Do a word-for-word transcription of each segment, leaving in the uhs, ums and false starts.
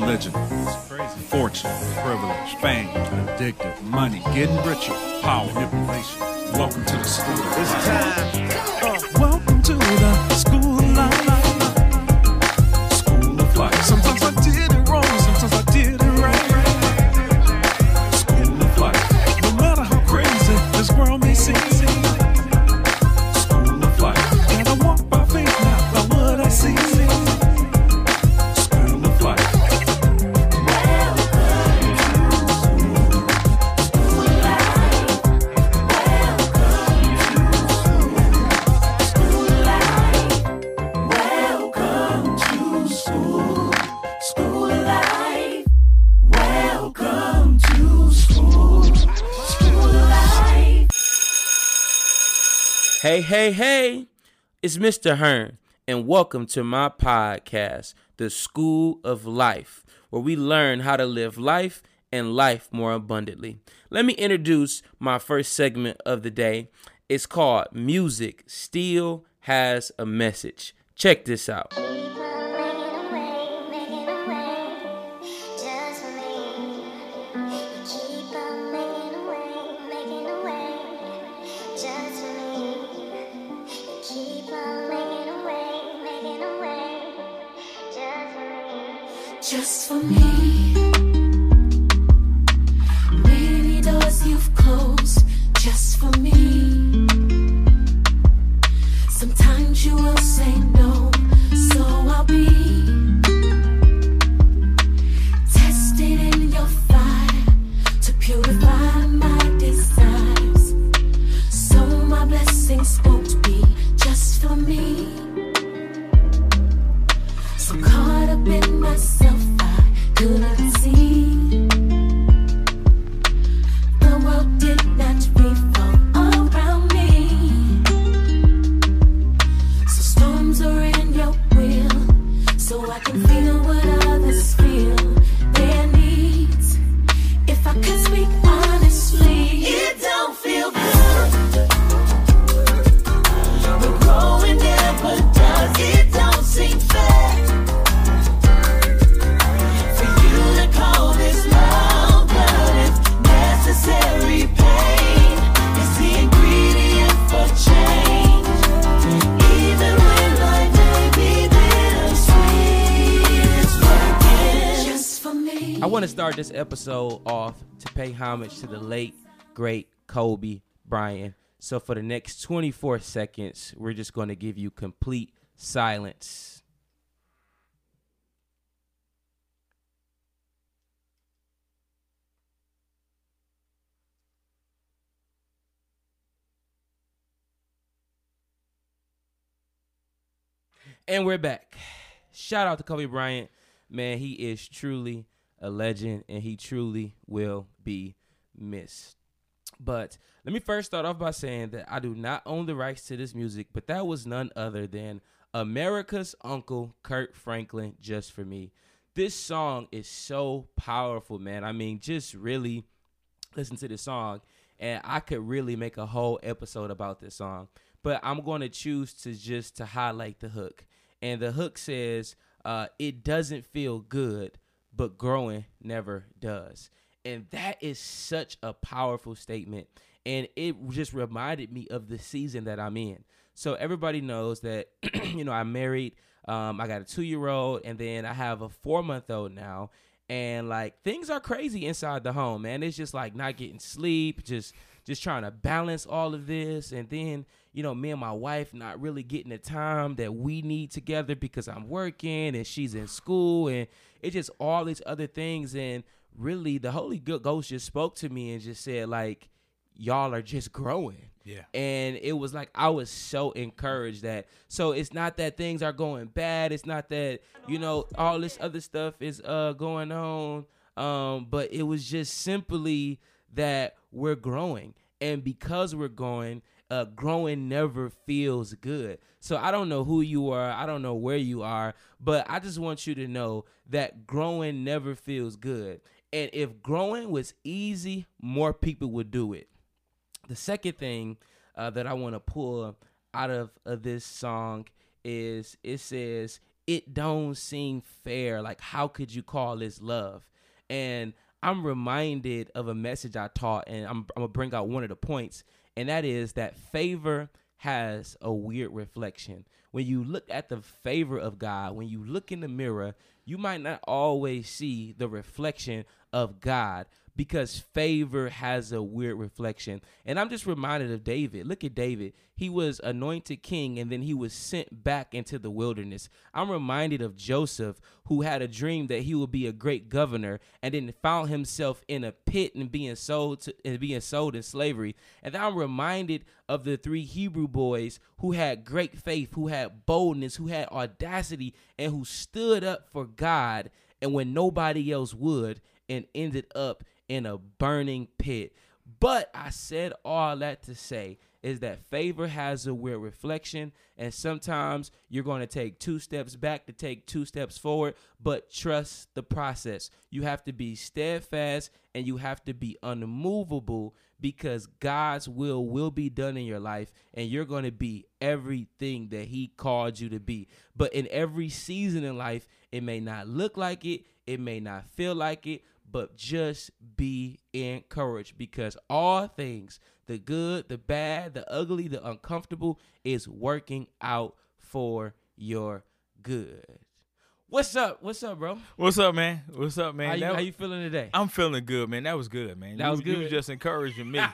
religion, fortune, privilege, fame, addicted, money, getting richer, power, manipulation. Welcome to the school. It's time. Uh, welcome to the school of life. School of life. Sometimes I did it wrong, sometimes I did it right. School of life. No matter how crazy this world may seem. School of life. And I walk by faith, not by what I see. School of life. Hey, hey, hey, it's Mister Hearn, and welcome to my podcast, The School of Life, where we learn how to live life and life more abundantly. Let me introduce my first segment of the day. It's called Music Still Has a Message. Check this out. Just for me. Many doors you've closed just for me. Sometimes you will say no, so I'll be tested in your fire to purify my desires. So my blessings won't be just for me. So caught up in myself, I couldn't see. The world did not revolve around me. So storms are in your will, so I can feel what others feel. Their needs. If I could speak honestly, it don't feel good. But growing never does. It don't seem fair. I want to start this episode off to pay homage to the late, great Kobe Bryant. So for the next twenty-four seconds, we're just going to give you complete silence. And we're back. Shout out to Kobe Bryant. Man, he is truly a legend, and he truly will be missed. But let me first start off by saying that I do not own the rights to this music, but that was none other than America's Uncle Kirk Franklin, Just For Me. This song is so powerful, man. I mean, just really listen to this song, and I could really make a whole episode about this song. But I'm going to choose to just to highlight the hook. And the hook says, uh, it doesn't feel good, but growing never does. And that is such a powerful statement. And it just reminded me of the season that I'm in. So everybody knows that, you know, I'm married. Um, I got a two-year-old, and then I have a four-month-old now. And, like, things are crazy inside the home, man. It's just, like, not getting sleep, just just trying to balance all of this. And then, you know, me and my wife not really getting the time that we need together because I'm working and she's in school. And it's just all these other things. And really, the Holy Ghost just spoke to me and just said, like, y'all are just growing. Yeah. And it was like I was so encouraged that. So it's not that things are going bad. It's not that, you know, all this other stuff is uh going on. Um, but it was just simply that we're growing. And because we're growing, uh, growing never feels good. So I don't know who you are. I don't know where you are. But I just want you to know that growing never feels good. And if growing was easy, more people would do it. The second thing uh, that I want to pull out of, of this song is it says, it don't seem fair. Like, how could you call this love? And I'm reminded of a message I taught, and I'm, I'm going to bring out one of the points, and that is that favor has a weird reflection. When you look at the favor of God, when you look in the mirror, you might not always see the reflection of God, because favor has a weird reflection. And I'm just reminded of David. Look at David. He was anointed king, and then he was sent back into the wilderness. I'm reminded of Joseph, who had a dream that he would be a great governor, and then found himself in a pit and being sold to, and being sold in slavery. And then I'm reminded of the three Hebrew boys who had great faith, who had boldness, who had audacity, and who stood up for God, and when nobody else would, and ended up in a burning pit. But I said all that to say is that favor has a weird reflection, and sometimes you're going to take two steps back to take two steps forward, but trust the process. You have to be steadfast, and you have to be unmovable, because God's will will be done in your life, and you're going to be everything that he called you to be. But in every season in life, it may not look like it, it may not feel like it, but just be encouraged, because all things, the good, the bad, the ugly, the uncomfortable, is working out for your good. What's up? What's up, bro? What's up, man? What's up, man? How you, That- how you feeling today? I'm feeling good, man. That was good, man. That You- was You good. was just encouraging me.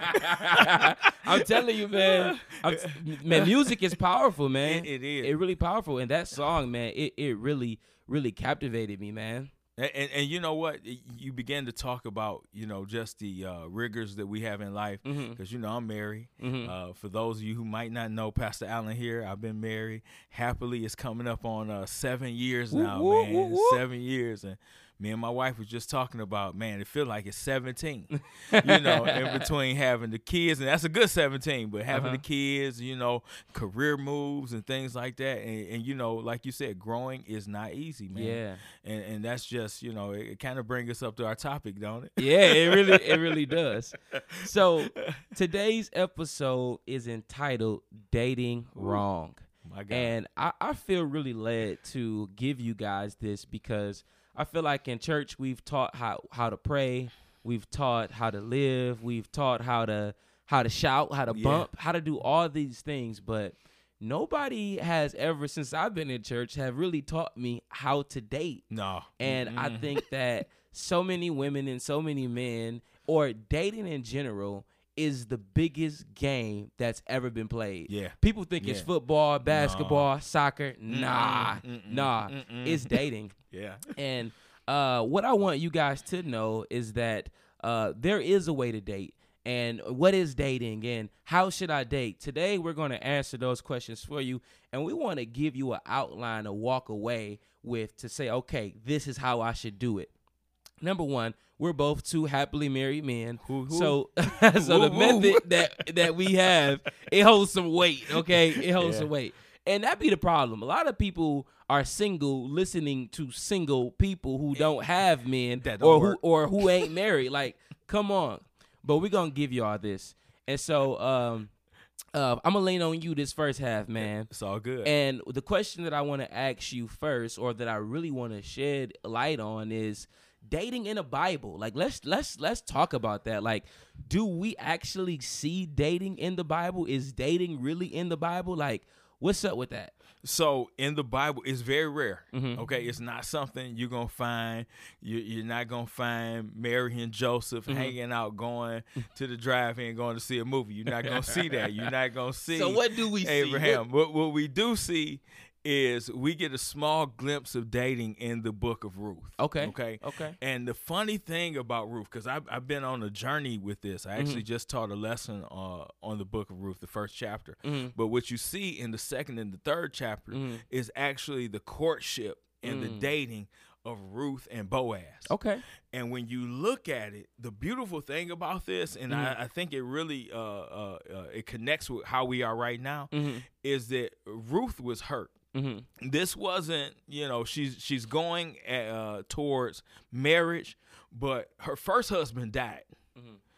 I'm telling you, man. I'm, man, music is powerful, man. It- it is. It's really powerful. And that song, man, it, it really, really captivated me, man. And, and, and you know what? You began to talk about, you know, just the uh, rigors that we have in life. Because, Mhm. you know, I'm married. Mhm. Uh, for those of you who might not know, Pastor Allen here, I've been married happily. It's coming up on uh, seven years Whoop, now, whoop, man. whoop, whoop. Seven years. And me and my wife was just talking about, man, it feels like it's seventeen, you know, in between having the kids. And that's a good seventeen, but having Uh-huh. the kids, you know, career moves and things like that. And, and, you know, like you said, growing is not easy, man. Yeah. And and that's just, you know, it, it kind of brings us up to our topic, don't it? Yeah, it really, it really does. So today's episode is entitled Dating Wrong. My God. And I, I feel really led to give you guys this, because I feel like in church we've taught how, how to pray, we've taught how to live, we've taught how to how to shout, how to Yeah. bump, how to do all these things, but nobody has ever, since I've been in church, have really taught me how to date. no. And I Mm-mm. think that so many women and so many men, or dating in general, is the biggest game that's ever been played. Yeah. People think it's Yeah. football, basketball, soccer. Nah, Mm-mm, nah. mm-mm. It's dating. Yeah. And uh, what I want you guys to know is that uh, there is a way to date. And what is dating, and how should I date? Today, we're going to answer those questions for you. And we want to give you an outline to walk away with, to say, okay, this is how I should do it. Number one, we're both two happily married men. Who- who? So, so the Woo, woo. method that, that we have, it holds some weight, okay? It holds Yeah. some weight. And that be the problem. A lot of people are single listening to single people who don't have men, That don't or who work. or who ain't married. Like, come on. But we're going to give you all this. And so um, uh, I'm going to lean on you this first half, man. It's all good. And the question that I want to ask you first, or that I really want to shed light on, is dating in the Bible. Like, let's let's let's talk about that. Like, do we actually see dating in the Bible? Is dating really in the Bible? Like, what's up with that? So in the Bible, it's very rare. Mhm. Okay, it's not something you're gonna find. You, you're not gonna find Mary and Joseph Mhm. hanging out, going to the drive-in, going to see a movie. You're not gonna see that. You're not gonna see. So what do we see? Abraham? What what we do see is we get a small glimpse of dating in the book of Ruth. Okay. Okay. Okay. And the funny thing about Ruth, because I've, I've been on a journey with this. I actually just taught a lesson uh, on the book of Ruth, the first chapter. Mhm. But what you see in the second and the third chapter Mhm. is actually the courtship and the Mm. dating of Ruth and Boaz. Okay. And when you look at it, the beautiful thing about this, and Mhm. I, I think it really uh, uh, uh, it connects with how we are right now, Mhm. is that Ruth was hurt. Mhm. This wasn't, you know, she's she's going uh, towards marriage, but her first husband died. Mhm.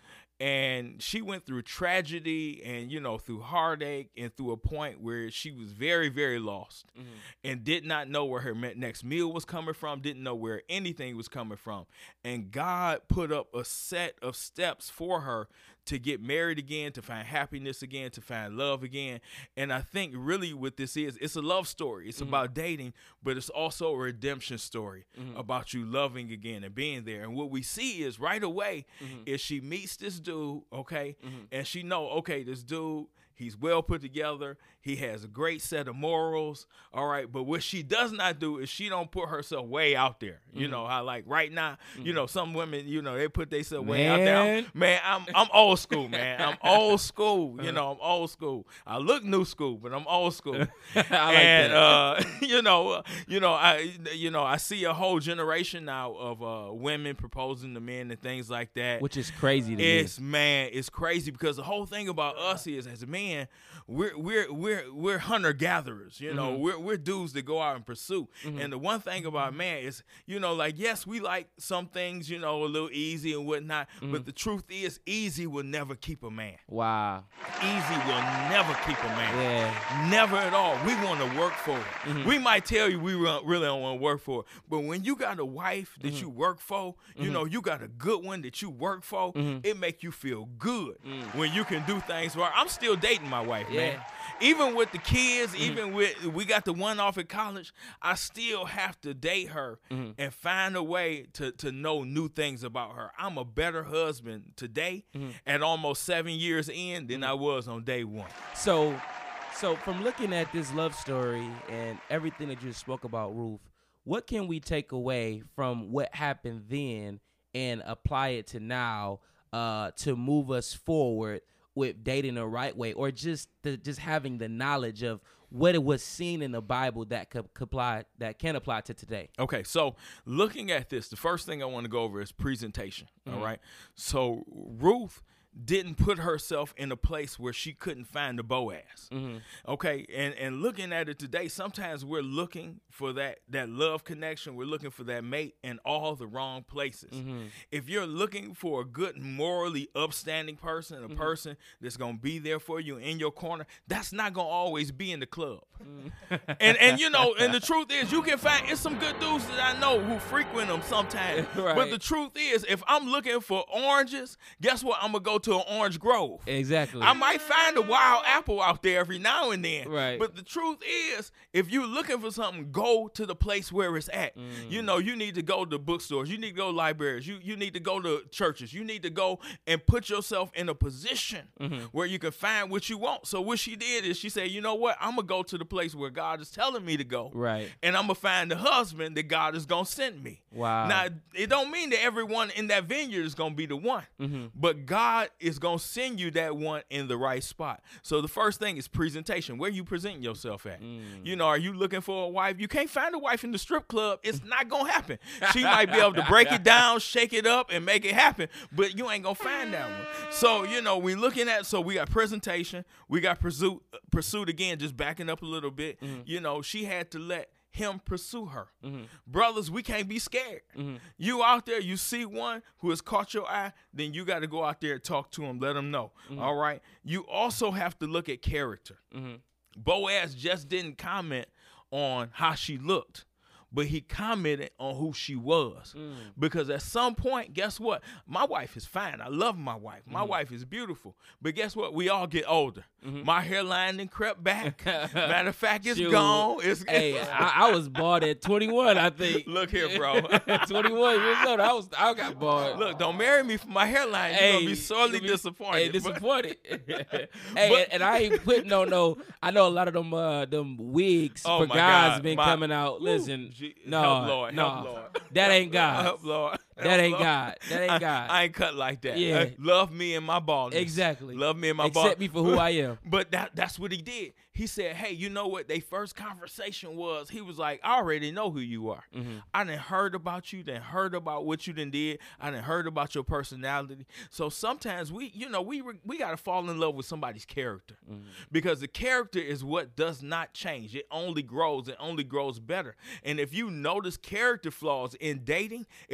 And she went through tragedy and, you know, through heartache and through a point where she was very, very lost mm-hmm. and did not know where her next meal was coming from, didn't know where anything was coming from. And God put up a set of steps for her to get married again, to find happiness again, to find love again. And I think really what this is, it's a love story. It's mm-hmm. about dating, but it's also a redemption story mm-hmm. about you loving again and being there. And what we see is right away mm-hmm. is she meets this dude, okay, mm-hmm. and she know, okay, this dude, he's well put together. He has a great set of morals. All right. But what she does not do is she don't put herself way out there. You mm-hmm. know, how like right now, mm-hmm. you know, some women, you know, they put themselves way out there. I'm, man, I'm I'm old school, man. I'm old school. You know, I'm old school. I look new school, but I'm old school. I like and, that. uh, you know, uh, you know, I you know, I see a whole generation now of uh, women proposing to men and things like that. Which is crazy to it's, me. man, it's crazy because the whole thing about us is as a man, we're we're we're we're hunter gatherers, you know, mm-hmm. we're we're dudes that go out and pursue. Mm-hmm. And the one thing about man is, you know, like yes, we like some things, you know, a little easy and whatnot, mm-hmm. but the truth is, easy will never keep a man. Wow, easy will never keep a man. Yeah, never at all. We want to work for it. Mm-hmm. We might tell you we really don't want to work for it, but when you got a wife that mm-hmm. you work for, you mm-hmm. know, you got a good one that you work for, mm-hmm. it make you feel good mm. when you can do things right. I'm still dating my wife, yeah. man. Even with the kids, mm-hmm. even with we got the one off at college, I still have to date her mm-hmm. and find a way to to know new things about her. I'm a better husband today mm-hmm. at almost seven years in than mm-hmm. I was on day one. So, so from looking at this love story and everything that you spoke about, Ruth, what can we take away from what happened then and apply it to now uh, to move us forward with dating the right way, or just the, just having the knowledge of what it was seen in the Bible that could, could apply that can apply to today? Okay, so looking at this, the first thing I want to go over is presentation. Mm-hmm. All right, so Ruth didn't put herself in a place where she couldn't find a Boaz. Mm-hmm. Okay, and and looking at it today, sometimes we're looking for that that love connection. We're looking for that mate in all the wrong places. Mm-hmm. If you're looking for a good, morally upstanding person, a mm-hmm. person that's gonna be there for you in your corner, that's not gonna always be in the club. Mm-hmm. and and you know, and the truth is, you can find it's some good dudes that I know who frequent them sometimes. Right. But the truth is, if I'm looking for oranges, guess what? I'm gonna go to an orange grove. Exactly. I might find a wild apple out there every now and then. Right. But the truth is, if you're looking for something, go to the place where it's at. Mm. You know, you need to go to bookstores. You need to go to libraries. You you need to go to churches. You need to go and put yourself in a position mm-hmm. where you can find what you want. So what she did is she said, you know what? I'm going to go to the place where God is telling me to go. Right. And I'm going to find the husband that God is going to send me. Wow. Now, it don't mean that everyone in that vineyard is going to be the one. Mm-hmm. But God is going to send you that one in the right spot. So the first thing is presentation. Where you presenting yourself at? Mm. You know, are you looking for a wife? You can't find a wife in the strip club. It's not going to happen. She might be able to break it down, shake it up, and make it happen, but you ain't going to find that one. So, you know, we looking at, so we got presentation. We got pursuit, pursuit again, just backing up a little bit. Mm-hmm. You know, she had to let him pursue her. Mm-hmm. Brothers, we can't be scared. Mm-hmm. You out there, you see one who has caught your eye, then you got to go out there and talk to him, let him know. Mm-hmm. All right? You also have to look at character. Mm-hmm. Boaz just didn't comment on how she looked, but he commented on who she was. Mm. Because at some point, guess what? My wife is fine. I love my wife. My mm-hmm. wife is beautiful. But guess what? We all get older. Mm-hmm. My hairline then crept back. Matter of fact, it's Shoot. gone. It's, hey, I, I was bald at twenty-one, I think. Look here, bro. twenty-one years old. I was I got bald. Look, don't marry me for my hairline. Hey, you're going to be sorely be, disappointed. Hey, disappointed. hey, but, and, and I ain't putting no, no, I know a lot of them uh, them wigs oh for my guys God. been my, coming out. Woo, Listen, G- no, help Lord, no, help Lord. That ain't God. Help Lord. That ain't God. That ain't God. I, I ain't cut like that. Yeah. Uh, love me and my baldness. Exactly. Love me and my baldness. Accept me for who I am. But that that's what he did. He said, hey, you know what? Their first conversation was, he was like, I already know who you are. Mm-hmm. I done heard about you, done heard about what you done did. I done heard about your personality. So sometimes we, you know, we we got to fall in love with somebody's character. Mm-hmm. Because the character is what does not change. It only grows. It only grows better. And if you notice character flaws in dating, if you notice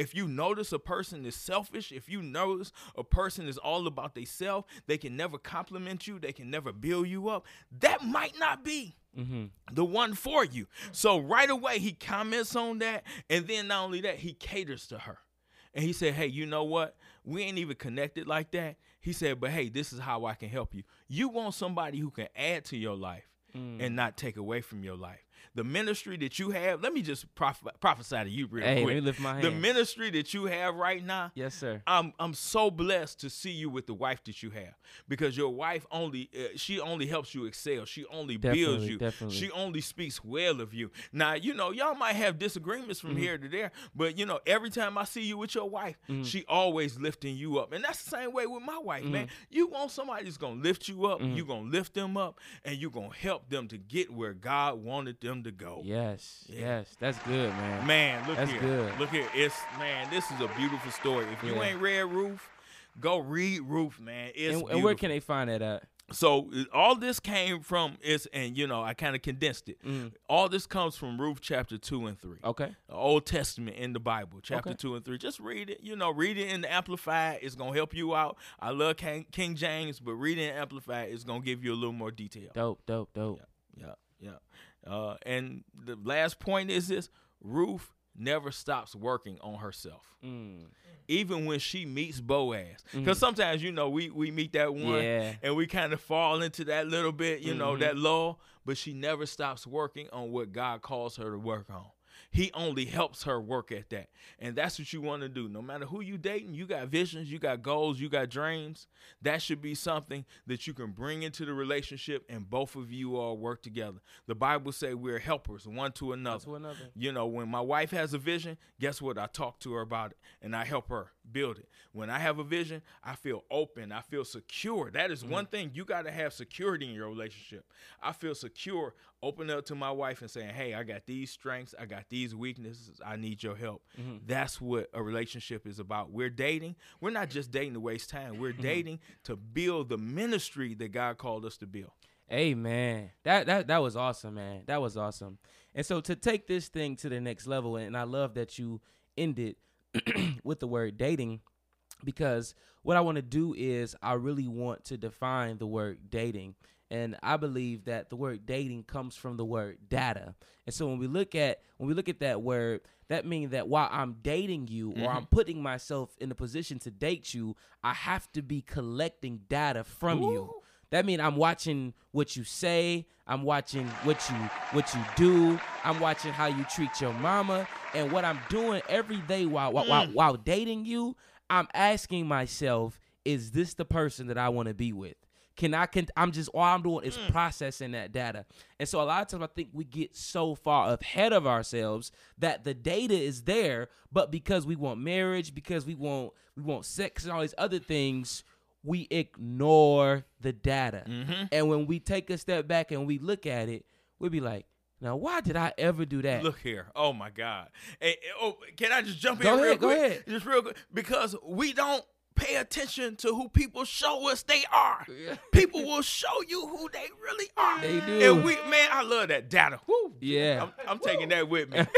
notice a person is selfish, if you notice a person is all about themselves, they can never compliment you, they can never build you up, that might not be mm-hmm. the one for you. So right away, he comments on that. And then not only that, he caters to her. And he said, hey, you know what? We ain't even connected like that. He said, but hey, this is how I can help you. You want somebody who can add to your life mm. and not take away from your life. The ministry that you have, let me just proph- prophesy to you real hey, quick. Let me lift my hand. The ministry that you have right now, yes, sir. I'm I'm so blessed to see you with the wife that you have, because your wife only uh, she only helps you excel. She only definitely, builds you. Definitely. She only speaks well of you. Now, you know, y'all might have disagreements from mm-hmm. here to there, but you know, every time I see you with your wife, mm-hmm. she always lifting you up, and that's the same way with my wife, mm-hmm. man. You want somebody that's gonna lift you up, mm-hmm. you gonna lift them up, and you gonna help them to get where God wanted them to go. Yes. Yeah. Yes, that's good, man. Man, look that's here. Good. Look here. It's man, this is a beautiful story. If you yeah. ain't read Ruth, go read Ruth, man. It's and, and where can they find that at? So all this came from is, and you know, I kind of condensed it. Mm. All this comes from Ruth chapter two and three. Okay. The Old Testament in the Bible, chapter okay. two and three. Just read it. You know, read it in the Amplified. It's gonna help you out. I love King, King James, but reading it in Amplified is gonna give you a little more detail. Dope, dope, dope. Yeah, yeah. Yeah. Uh, and the last point is this: Ruth never stops working on herself. Mm. Even when she meets Boaz. Because mm. sometimes, you know, we, we meet that one yeah. and we kind of fall into that little bit, you mm-hmm. know, that lull. But she never stops working on what God calls her to work on. He only helps her work at that. And that's what you want to do. No matter who you dating, you got visions, you got goals, you got dreams. That should be something that you can bring into the relationship and both of you all work together. The Bible says we're helpers one to another. To another. You know, when my wife has a vision, guess what? I talk to her about it and I help her build it. When I have a vision, I feel open. I feel secure. That is mm-hmm. one thing. You got to have security in your relationship. I feel secure opening up to my wife and saying, hey, I got these strengths. I got these weaknesses. I need your help. Mm-hmm. That's what a relationship is about. We're dating. We're not just dating to waste time. We're mm-hmm. dating to build the ministry that God called us to build. Hey, man, that, that, that was awesome, man. That was awesome. And so to take this thing to the next level, and I love that you ended with the word dating, because what I want to do is I really want to define the word dating. And I believe that the word dating comes from the word data. And so when we look at when we look at that word, that means that while I'm dating you mm-hmm. or I'm putting myself in a position to date you, I have to be collecting data from Ooh. you. That means I'm watching what you say, I'm watching what you what you do, I'm watching how you treat your mama, and what I'm doing every day while while, mm. while, while dating you, I'm asking myself, is this the person that I want to be with? Can I can I'm just all I'm doing is mm. processing that data. And so a lot of times I think we get so far ahead of ourselves that the data is there, but because we want marriage, because we want we want sex and all these other things, we ignore the data. Mm-hmm. And when we take a step back and we look at it, we'll be like, now, why did I ever do that? Look here. Oh, my God. Hey, oh, can I just jump go in ahead, real go quick? Go ahead. Just real quick. Because we don't pay attention to who people show us they are. Yeah. People will show you who they really are. They do. And we, man, I love that data. Woo. Yeah. I'm, I'm taking that with me.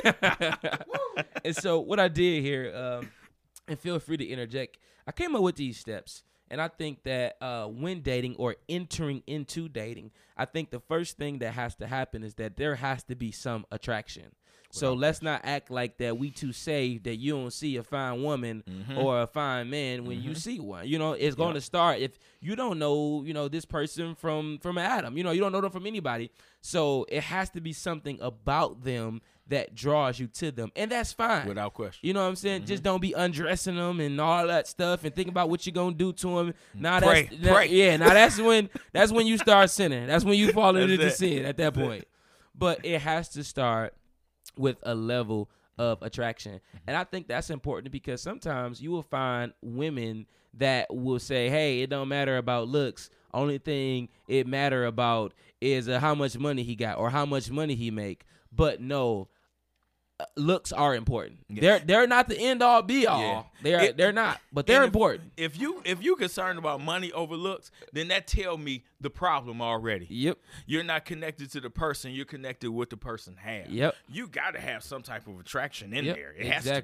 And so what I did here, um, and feel free to interject, I came up with these steps. And I think that uh, when dating or entering into dating, I think the first thing that has to happen is that there has to be some attraction. So let's not act like that we too saved that you don't see a fine woman mm-hmm. or a fine man when mm-hmm. you see one. You know, it's going yep. to start if you don't know, you know, this person from, from Adam. You know, you don't know them from anybody. So it has to be something about them that draws you to them. And that's fine. Without question. You know what I'm saying? Mm-hmm. Just don't be undressing them and all that stuff and think about what you're going to do to them. Now pray, that's, pray. That, yeah, now that's when that's when you start sinning. That's when you fall into the sin at that point. But it has to start with a level of attraction. And I think that's important because sometimes you will find women that will say, hey, it don't matter about looks. Only thing it matter about is uh, how much money he got or how much money he make. But no, uh, looks are important. Yeah. They're they're not the end all be all. Yeah. They're it, they're not, but they're if, important. If you if you concerned about money over looks, then that tell me the problem already. Yep. You're not connected to the person. You're connected with the person has. Yep. You got to have some type of attraction in yep. there. It exactly. has to be.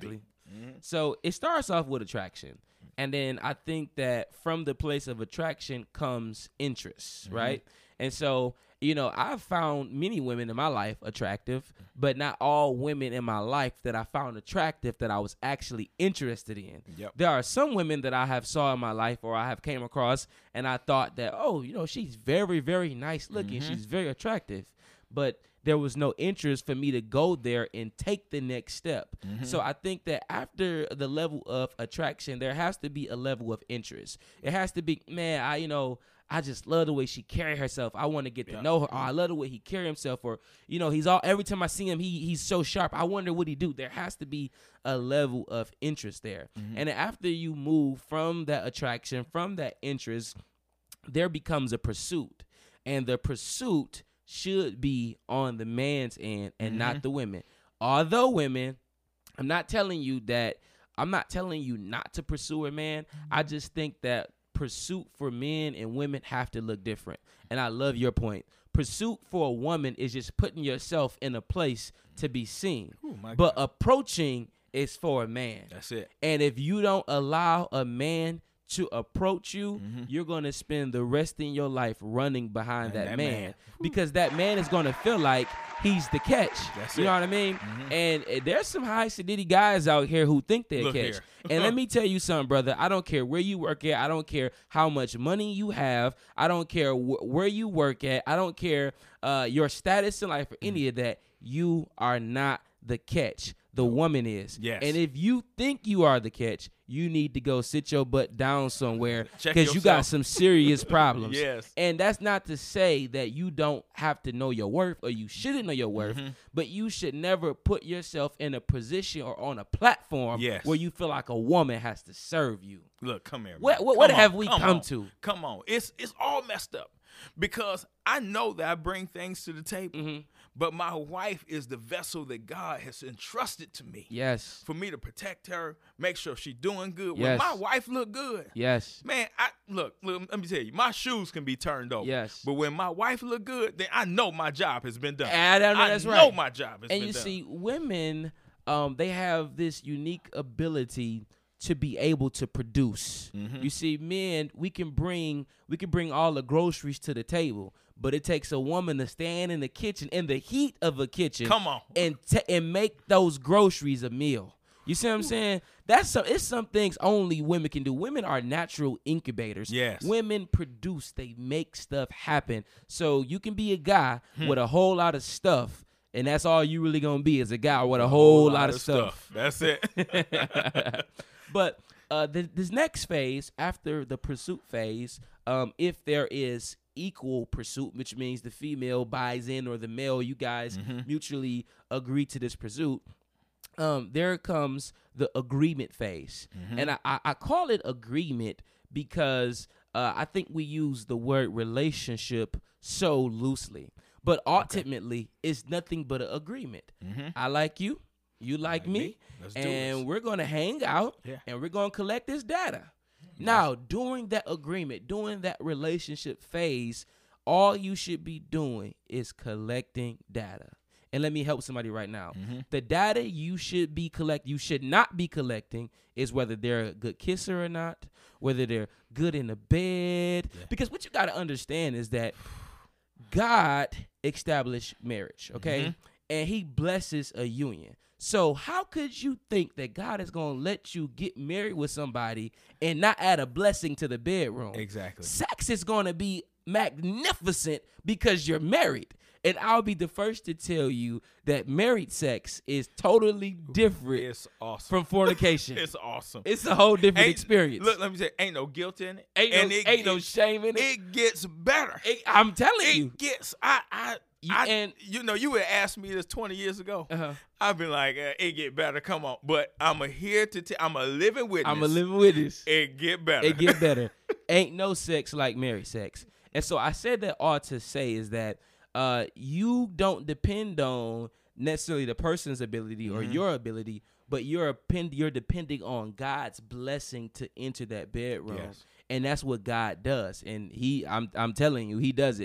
Mm-hmm. So it starts off with attraction. And then I think that from the place of attraction comes interest, mm-hmm. right? And so, you know, I've found many women in my life attractive, but not all women in my life that I found attractive that I was actually interested in. Yep. There are some women that I have saw in my life or I have came across and I thought that, oh, you know, she's very, very nice looking. Mm-hmm. She's very attractive. But there was no interest for me to go there and take the next step. Mm-hmm. So I think that after the level of attraction, there has to be a level of interest. It has to be, man, I, you know, I just love the way she carry herself. I want to get yeah. to know her. Or I love the way he carry himself. Or, you know, he's all, every time I see him, he he's so sharp. I wonder what he do. There has to be a level of interest there. Mm-hmm. And after you move from that attraction, from that interest, there becomes a pursuit. And the pursuit should be on the man's end and mm-hmm. not the women. Although women, I'm not telling you that, I'm not telling you not to pursue a man. I just think that pursuit for men and women have to look different. And I love your point. Pursuit for a woman is just putting yourself in a place to be seen. Ooh, but God. Approaching is for a man. That's it. And if you don't allow a man to approach you, mm-hmm. you're going to spend the rest of your life running behind that, that man, man. Because that man is going to feel like he's the catch. That's you it. know what I mean? Mm-hmm. And uh, there's some high sedity guys out here who think they're a catch. And let me tell you something, brother. I don't care where you work at. I don't care how much money you have. I don't care wh- where you work at. I don't care uh, your status in life or any mm-hmm. of that. You are not the catch. The woman is. Yes. And if you think you are the catch, you need to go sit your butt down somewhere because you got some serious problems. Yes. And that's not to say that you don't have to know your worth or you shouldn't know your worth, mm-hmm. but you should never put yourself in a position or on a platform yes. where you feel like a woman has to serve you. Look, come here. What, what, come what on, have we come, come on. to? Come on. It's, it's all messed up because I know that I bring things to the table. Mm-hmm. But my wife is the vessel that God has entrusted to me. Yes. For me to protect her, make sure she's doing good. Yes. When my wife look good. Yes. Man, I look, look, let me tell you, my shoes can be turned over. Yes. But when my wife look good, then I know my job has been done. I, know, I that's know right. my job has and been you done. see, women, um, they have this unique ability to be able to produce. Mm-hmm. You see, men, we can bring we can bring all the groceries to the table, but it takes a woman to stand in the kitchen, in the heat of a kitchen, come on, and t- and make those groceries a meal. You see what I'm saying? That's some, it's some things only women can do. Women are natural incubators. Yes. Women produce, they make stuff happen. So you can be a guy hmm. with a whole lot of stuff, and that's all you really gonna be is a guy with a, a whole, whole lot, lot of stuff. stuff. That's it. But uh, the, this next phase, after the pursuit phase, um, if there is equal pursuit, which means the female buys in or the male, you guys mm-hmm. mutually agree to this pursuit, um, there comes the agreement phase. Mm-hmm. And I, I, I call it agreement because uh, I think we use the word relationship so loosely. But ultimately, okay. it's nothing but an agreement. Mm-hmm. I like you. You like, like me, me. Let's and do this. We're going to hang out, yeah. and we're going to collect this data. Yes. Now, during that agreement, during that relationship phase, all you should be doing is collecting data. And let me help somebody right now. Mm-hmm. The data you should be collect, you should not be collecting is whether they're a good kisser or not, whether they're good in the bed. Yeah. Because what you got to understand is that God established marriage, okay? Mm-hmm. And he blesses a union. So how could you think that God is going to let you get married with somebody and not add a blessing to the bedroom? Exactly. Sex is going to be magnificent because you're married. And I'll be the first to tell you that married sex is totally different it's awesome. from fornication. It's awesome. It's a whole different ain't, experience. Look, let me say, ain't no guilt in it. Ain't, and no, it ain't gets, no shame in it. It gets better. It, I'm telling it you. It gets, I, I, You, I, and you know, you would ask me this twenty years ago. Uh-huh. I've been like, uh, it get better. Come on, but I'm a here to tell. I'm a living witness. I'm a living witness. It get better. It get better. Ain't no sex like married sex. And so I said that all to say is that uh, you don't depend on necessarily the person's ability or mm-hmm. your ability, but you're append- you're depending on God's blessing to enter that bedroom. Yes. And that's what God does. And he, I'm, I'm telling you, he does it.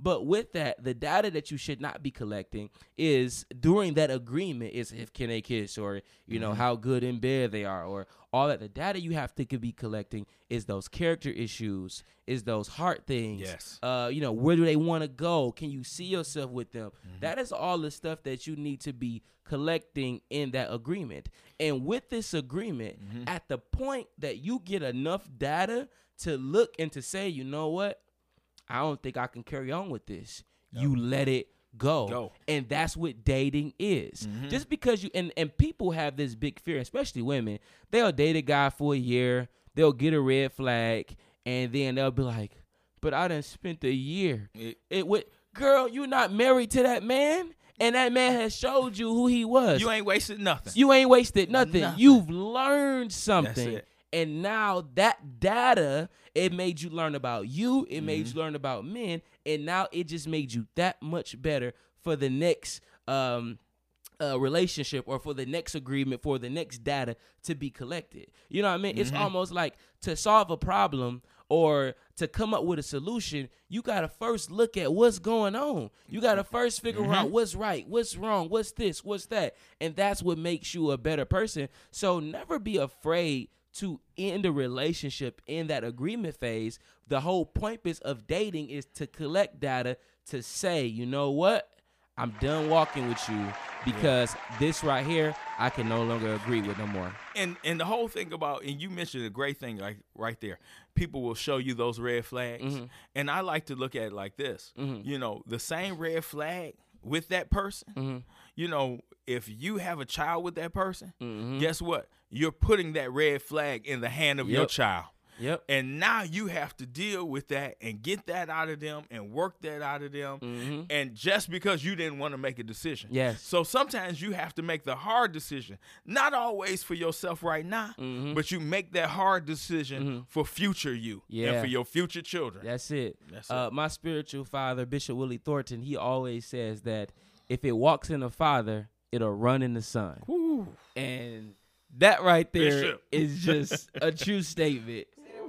But with that, the data that you should not be collecting is during that agreement is if can they kiss or, you know, mm-hmm. how good in bed they are or all that. The data you have to be collecting is those character issues, is those heart things. Yes. Uh, you know, where do they want to go? Can you see yourself with them? Mm-hmm. That is all the stuff that you need to be collecting in that agreement. And with this agreement, mm-hmm. at the point that you get enough data to look and to say, you know what? I don't think I can carry on with this. Yep. You let it go. go. And that's what dating is. Mm-hmm. Just because you, and, and people have this big fear, especially women, they'll date a guy for a year, they'll get a red flag, and then they'll be like, but I done spent a year. It, it with girl, you're not married to that man. And that man has showed you who he was. You ain't wasted nothing. You ain't wasted nothing. nothing. You've learned something. That's it. And now that data, it made you learn about you. It mm-hmm. made you learn about men. And now it just made you that much better for the next um, uh, relationship or for the next agreement, for the next data to be collected. You know what I mean? Mm-hmm. It's almost like to solve a problem or to come up with a solution, you got to first look at what's going on. You got to first figure mm-hmm. out what's right, what's wrong, what's this, what's that. And that's what makes you a better person. So never be afraid to end a relationship in that agreement phase. The whole point is of dating is to collect data to say, you know what? I'm done walking with you because yeah. this right here, I can no longer agree with no more. And and the whole thing about, and you mentioned a great thing like right there, people will show you those red flags. Mm-hmm. And I like to look at it like this. Mm-hmm. You know, the same red flag with that person, mm-hmm. you know, if you have a child with that person, mm-hmm. guess what? You're putting that red flag in the hand of yep. your child. Yep. And now you have to deal with that and get that out of them and work that out of them. Mm-hmm. And just because you didn't want to make a decision. Yes. So sometimes you have to make the hard decision, not always for yourself right now, mm-hmm. but you make that hard decision mm-hmm. for future you yeah. and for your future children. That's it. That's uh, it. My spiritual father, Bishop Willie Thornton, he always says that if it walks in the Father, it'll run in the Son. Woo. And that right there Bishop. is just a true statement.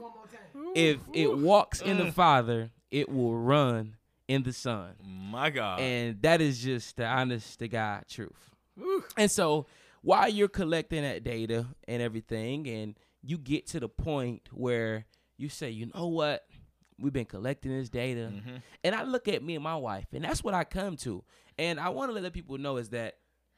If it walks in the Father, it will run in the Son. My God. And that is just the honest to God truth. Ooh. And so while you're collecting that data and everything, and you get to the point where you say, you know what? We've been collecting this data. Mm-hmm. And I look at me and my wife, and that's what I come to. And I want to let people know is that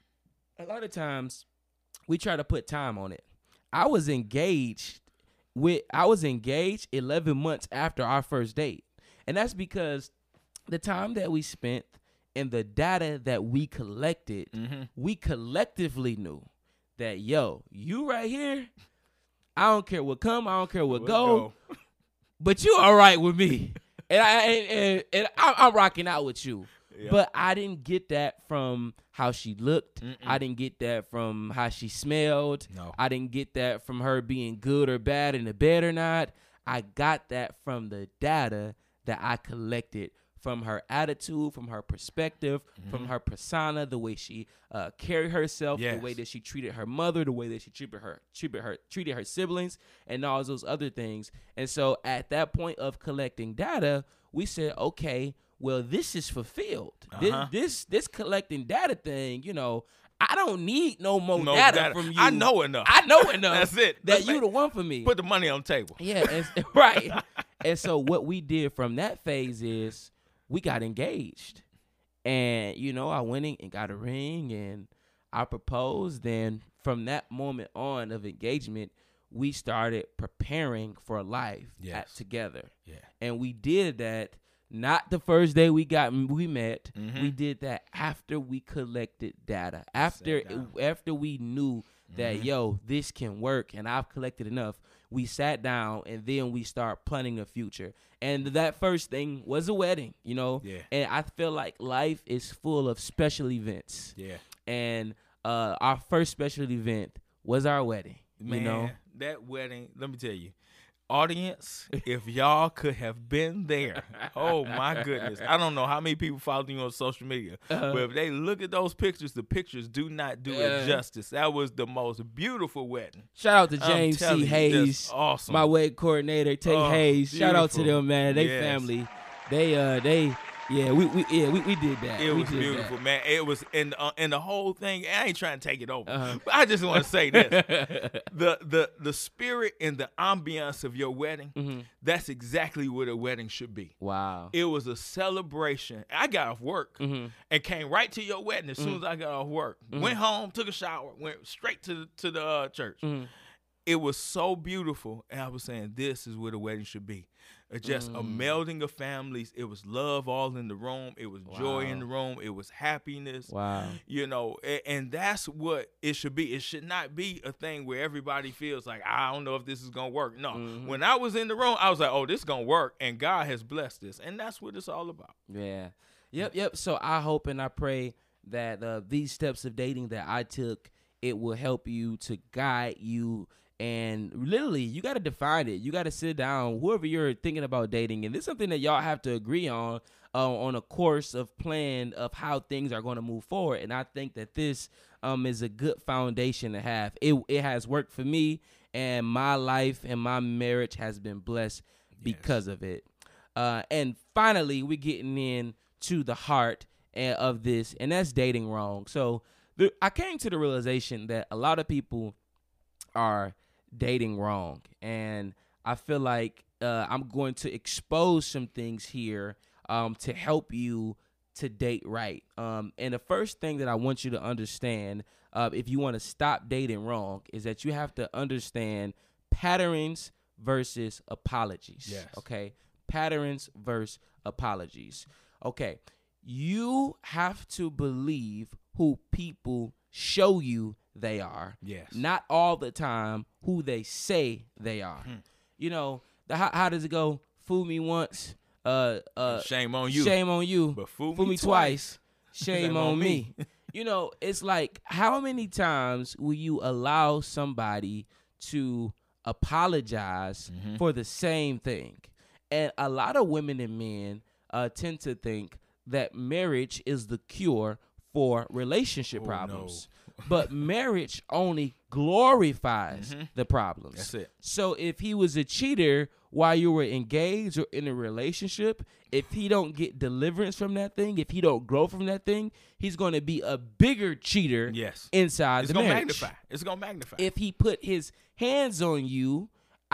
a lot of times we try to put time on it. I was engaged with I was engaged eleven months after our first date. And that's because the time that we spent and the data that we collected, mm-hmm. we collectively knew that, yo, you right here, I don't care what come, I don't care what we'll go, go. But you all right with me. And, I, and, and, and I'm rocking out with you. Yeah. But I didn't get that from how she looked. Mm-mm. I didn't get that from how she smelled. No. I didn't get that from her being good or bad in the bed or not. I got that from the data that I collected from her attitude, from her perspective, mm-hmm. from her persona, the way she uh, carried herself, yes. the way that she treated her mother, the way that she treated her, treated her, treated her siblings, and all those other things. And so at that point of collecting data, we said, okay, well, this is fulfilled. Uh-huh. This, this this collecting data thing, you know, I don't need no more no data, data from you. I know enough. I know enough. That's it. That Let's you the one for me. Put the money on the table. Yeah, and, right. And so what we did from that phase is we got engaged. And, you know, I went in and got a ring and I proposed. And from that moment on of engagement, we started preparing for life yes. at, together. Yeah. And we did that. Not the first day we got we met. Mm-hmm. We did that after we collected data. After after we knew that, mm-hmm. yo, this can work and I've collected enough. We sat down and then we start planning the future. And that first thing was a wedding, you know. Yeah. And I feel like life is full of special events. Yeah. And uh, our first special event was our wedding. Man, you know? That wedding, let me tell you. Audience, if y'all could have been there, oh my goodness. I don't know how many people follow you on social media, uh-huh. but if they look at those pictures, the pictures do not do it uh, justice. That was the most beautiful wedding. Shout out to James C. You, Hayes, awesome. my wedding coordinator, Tay oh, Hayes. beautiful. Shout out to them, man. They yes. family. They uh they Yeah, we, we yeah we, we did that. It we was did beautiful, that. man. It was and uh, and the whole thing. I ain't trying to take it over, Uh-huh. but I just want to say this: the the the spirit and the ambiance of your wedding. Mm-hmm. That's exactly what a wedding should be. Wow. It was a celebration. I got off work Mm-hmm. and came right to your wedding as soon as I got off work. Went home, took a shower, went straight to to the uh, church. Mm-hmm. It was so beautiful, and I was saying, this is what a wedding should be. Uh, Just a melding of families. It was love all in the room. It was joy in the room. It was happiness. Wow. You know, and, and that's what it should be. It should not be a thing where everybody feels like, I don't know if this is going to work. No. Mm-hmm. When I was in the room, I was like, oh, this is going to work, and God has blessed this, and that's what it's all about. Yeah. Yep, yep. So I hope and I pray that uh, these steps of dating that I took, it will help you to guide you. And literally, you got to define it. You got to sit down, whoever you're thinking about dating, and this is something that y'all have to agree on uh, on a course of plan of how things are going to move forward. And I think that this um, is a good foundation to have. It it has worked for me, and my life and my marriage has been blessed because of it. Uh, and finally, we're getting in to the heart of this, and that's dating wrong. So the, I came to the realization that a lot of people are dating wrong, and I feel like uh, I'm going to expose some things here um, to help you to date right. Um, and the first thing that I want you to understand, uh, if you want to stop dating wrong, is that you have to understand patterns versus apologies. Yes. Okay, patterns versus apologies. Okay, you have to believe who people show you they are. Yes. Not all the time who they say they are. Hmm. You know, the, how, how does it go? Fool me once, uh, uh, Shame on you. Shame on you. But fool, Fool me, me twice. Shame, Shame on, on me. me. You know, it's like, how many times will you allow somebody to apologize Mm-hmm. for the same thing? And a lot of women and men uh, tend to think that marriage is the cure for relationship Oh, problems. But marriage only glorifies Mhm. the problems. That's it. So if he was a cheater while you were engaged or in a relationship, if he don't get deliverance from that thing, if he don't grow from that thing, he's going to be a bigger cheater Yes. inside It's the gonna marriage. magnify. It's gonna magnify. If he put his hands on you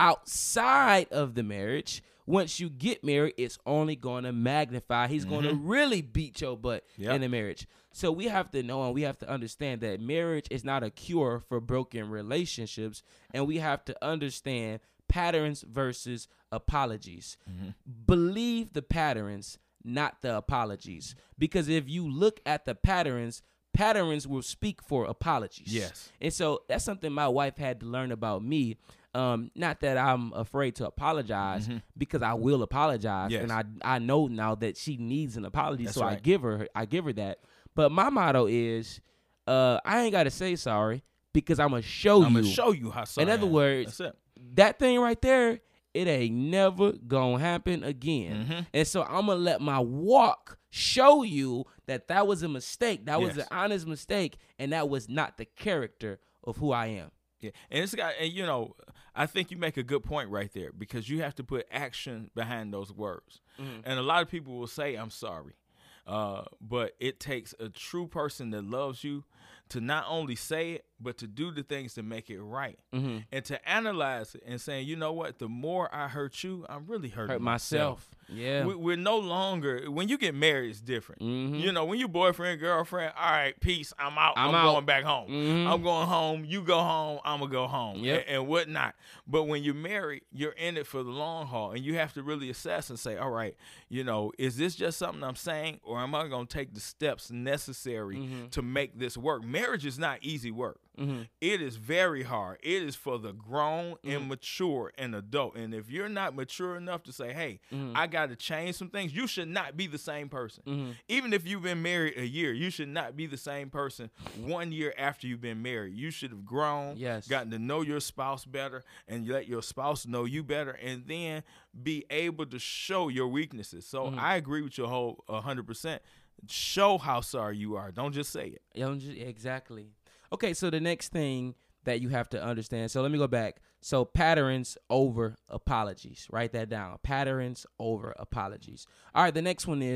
outside of the marriage, once you get married, it's only going to magnify. He's going to really beat your butt Yep. in the marriage. So we have to know and we have to understand that marriage is not a cure for broken relationships, and we have to understand patterns versus apologies. Believe the patterns, not the apologies. Because if you look at the patterns, patterns will speak for apologies. Yes. And so that's something my wife had to learn about me. Um, not that I'm afraid to apologize, because I will apologize, Yes. and I I know now that she needs an apology, That's so I right. give her I give her that. But my motto is, uh, I ain't got to say sorry because I'm gonna show I'm you. gonna show you how. Sorry In other I am. words, That's it. that thing right there, it ain't never gonna happen again. Mm-hmm. And so I'm gonna let my walk show you that that was a mistake. That was Yes. an honest mistake, and that was not the character of who I am. Yeah, and it's got, and you know, I think you make a good point right there, because you have to put action behind those words. Mm-hmm. And a lot of people will say, "I'm sorry," uh, but it takes a true person that loves you to not only say it, but to do the things to make it right, Mm-hmm. and to analyze it and saying, "You know what? The more I hurt you, I'm really hurting Hurt myself. Yeah. We, we're no longer, when you get married, it's different. Mhm. You know, when you boyfriend, girlfriend, all right, peace, I'm out. I'm I'm, out. going back home. Mhm. I'm going home. You go home. I'm going to go home. Yep. And, and whatnot. But when you're married, you're in it for the long haul. And you have to really assess and say, all right, you know, is this just something I'm saying, or am I going to take the steps necessary Mhm. to make this work? Marriage is not easy work. Mhm. It is very hard. It is for the grown and mature and adult. And if you're not mature enough to say, hey, Mhm. I got to change some things, you should not be the same person. Mhm. Even if you've been married a year, you should not be the same person one year after you've been married. You should have grown, Yes. gotten to know your spouse better, and let your spouse know you better, and then be able to show your weaknesses. So Mhm. I agree with your whole one hundred percent. Show how sorry you are. Don't just say it. Yeah, I'm just- exactly. Okay, so the next thing that you have to understand. So let me go back. So patterns over apologies. Write that down. Patterns over apologies. All right, the next one is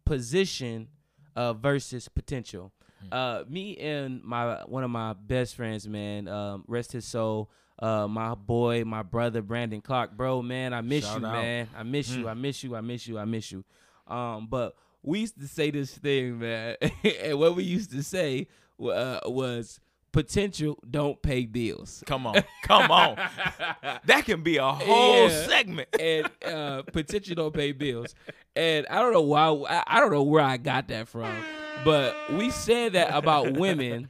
position uh, versus potential. Uh, me and my one of my best friends, man, um, rest his soul, uh, my boy, my brother, Brandon Clark, bro, man, I miss Shout you, out. man. I miss Mm. you, I miss you, I miss you, I miss you. Um, but we used to say this thing, man, and what we used to say uh, was potential don't pay bills. Come on, come on. That can be a whole Yeah. segment. And uh, potential don't pay bills. And I don't know why. I, I don't know where I got that from. But we said that about women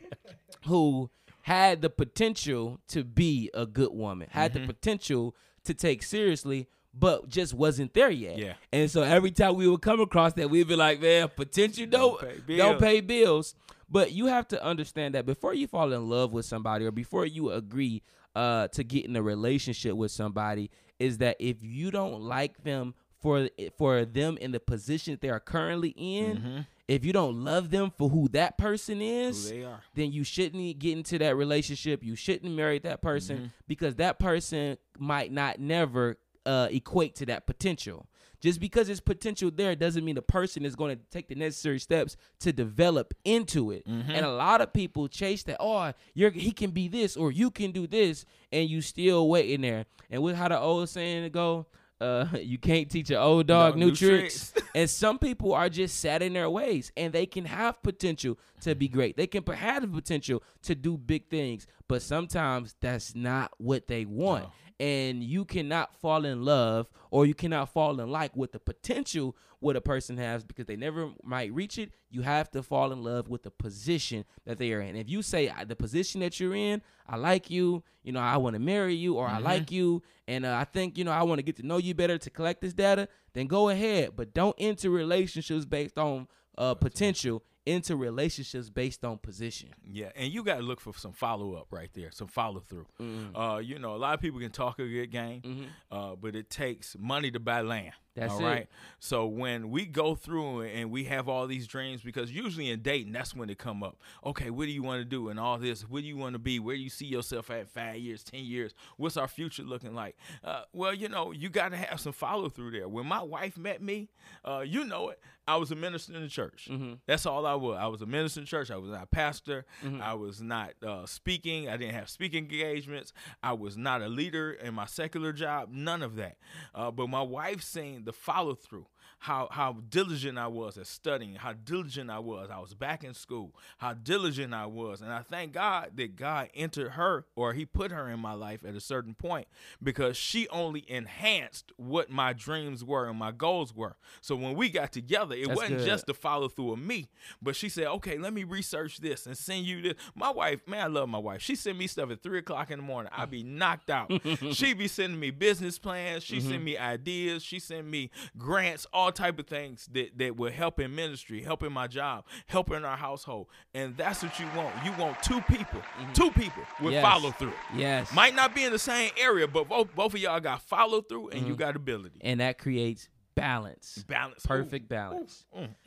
who had the potential to be a good woman, had Mm-hmm. the potential to take seriously, but just wasn't there yet. Yeah. And so every time we would come across that, we'd be like, man, potential don't, Don't pay don't bills. pay bills. But you have to understand that before you fall in love with somebody or before you agree uh, to get in a relationship with somebody, is that if you don't like them for for them in the position that they are currently in, Mm-hmm. if you don't love them for who that person is, Who they are. then you shouldn't get into that relationship. You shouldn't marry that person Mm-hmm. because that person might not never uh, equate to that potential. Just because it's potential there doesn't mean the person is going to take the necessary steps to develop into it. Mm-hmm. And a lot of people chase that, oh, you're he can be this or you can do this, and you still waiting there. And with how the old saying go, uh, you can't teach an old dog No, new, new tricks. tricks. And some people are just set in their ways, and they can have potential to be great. They can have the potential to do big things, but sometimes that's not what they want. No. And you cannot fall in love or you cannot fall in like with the potential what a person has because they never might reach it. You have to fall in love with the position that they are in. If you say "I- the position that you're in, I like you, you know, I want to marry you, or I like you, and uh, I think, you know, I want to get to know you better to collect this data, then go ahead. But don't enter relationships based on uh, potential. Into relationships based on position. Yeah, and you got to look for some follow up right there, some follow through. Mm-hmm. Uh, you know, a lot of people can talk a good game, Mhm. uh, but it takes money to buy land. That's all it. right. So when we go through and we have all these dreams, because usually in dating, that's when they come up. Okay, what do you want to do and all this? What do you want to be? Where do you see yourself at five years, ten years? What's our future looking like? Uh, well, you know, you got to have some follow through there. When my wife met me, uh, you know it. I was a minister in the church. Mm-hmm. That's all I was. I was a minister in church. I was not a pastor. I was not uh, speaking. I didn't have speaking engagements. I was not a leader in my secular job. None of that. Uh, but my wife seen the follow through. How how diligent I was at studying, how diligent I was. I was back in school, how diligent I was. And I thank God that God entered her, or he put her in my life at a certain point, because she only enhanced what my dreams were and my goals were. So when we got together, it That's wasn't good. just the follow through of me, but she said, okay, let me research this and send you this. My wife, man, I love my wife. She sent me stuff at three o'clock in the morning. I'd be knocked out. She be sending me business plans. She send me ideas. She send me grants, all type of things that, that will help in ministry, help in my job, help in our household. And that's what you want. You want two people, two people with Yes. follow through. Yes. Might not be in the same area, but both, both of y'all got follow through and you got ability. and that creates balance. Balance. Perfect balance.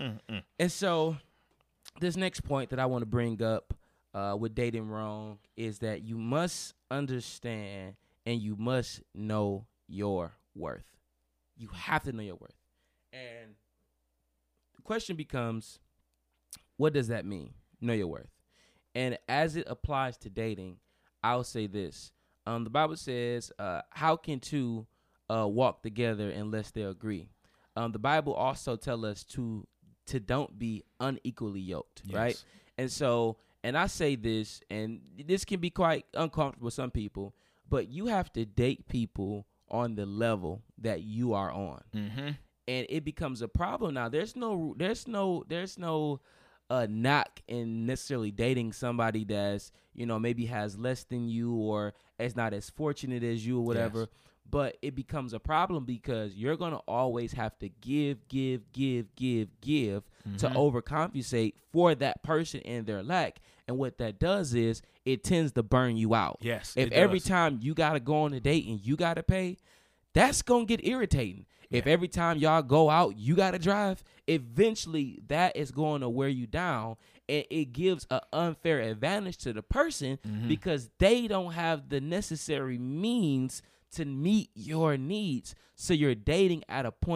And so this next point that I want to bring up uh, with dating wrong is that you must understand and you must know your worth. You have to know your worth. And the question becomes, what does that mean? Know your worth. And as it applies to dating, I'll say this. Um, the Bible says, uh, how can two uh, walk together unless they agree? Um, the Bible also tells us to to don't be unequally yoked, Yes. right? And so, and I say this, and this can be quite uncomfortable for some people, but you have to date people on the level that you are on. Mm-hmm. And it becomes a problem now. There's no, there's no, there's no uh, knock in necessarily dating somebody that's, you know, maybe has less than you or is not as fortunate as you or whatever. Yes. But it becomes a problem because you're going to always have to give, give, give, give, give to overcompensate for that person and their lack. And what that does is it tends to burn you out. Yes, If it every does. time you got to go on a date and you got to pay, that's going to get irritating. If every time y'all go out, you got to drive, eventually that is going to wear you down. And it gives an unfair advantage to the person because they don't have the necessary means to meet your needs. So you're dating at a point